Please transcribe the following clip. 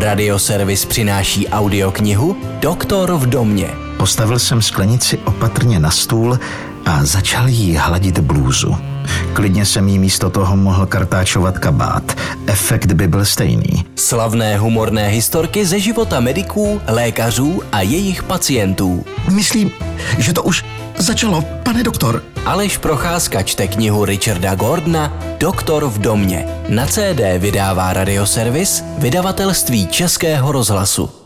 Radioservis přináší audioknihu Doktor v domě. Postavil jsem sklenici opatrně na stůl a začal jí hladit blůzu. Klidně jsem jí místo toho mohl kartáčovat kabát. Efekt by byl stejný. Slavné humorné historky ze života mediků, lékařů a jejich pacientů. Myslím, že to už začalo, pane doktor. Aleš Procházka čte knihu Richarda Gordona Doktor v domě. Na CD vydává Radioservis, vydavatelství Českého rozhlasu.